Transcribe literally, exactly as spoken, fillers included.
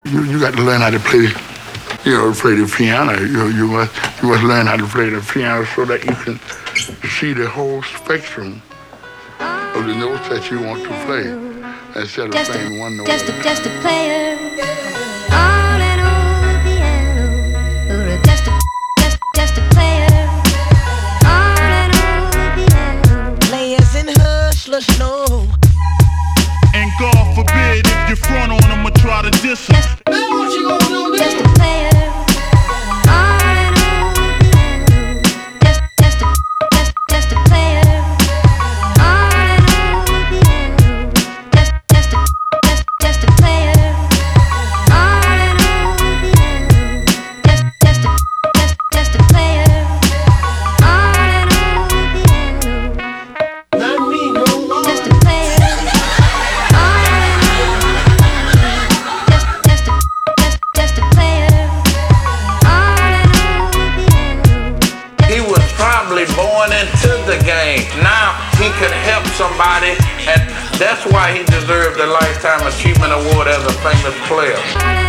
You, you got to learn how to play, you know, play the piano. You, you must you must learn how to play the piano so that you can see the whole spectrum of the notes that you want to play instead of just playing a, one note. Just a, just a player on and on the piano. Or a just a, just, just a player on and on the piano. Players in hush, let's know. And God forbid if you front on them or try to diss them. Then what you gonna do? Just a player on and on the piano. Just, just a, just, just a player on and on the piano. Just, just a, just, just a player on and on the piano. Just, just a, just, just a player on and on the piano. Not me, no more. Just a player. Born into the game. Now he could help somebody, and that's why he deserved the Lifetime Achievement Award as a famous player.